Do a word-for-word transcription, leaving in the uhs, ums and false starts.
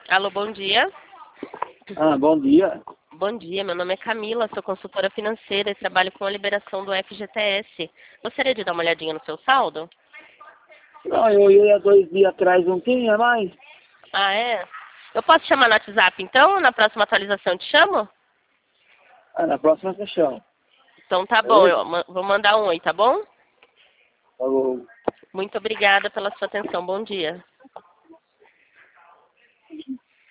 Alô, bom dia. Ah, bom dia. Bom dia, meu nome é Camila, sou consultora financeira e trabalho com a liberação do F G T S. Gostaria de dar uma olhadinha no seu saldo? Não, eu olhei há dois dias atrás, não tinha mais. Ah, é? Eu posso te chamar no WhatsApp, então? Na próxima atualização eu te chamo? Ah, na próxima sessão. Então tá bom, Beleza? eu ma- vou mandar um oi, tá bom? Falou. Muito obrigada pela sua atenção, bom dia.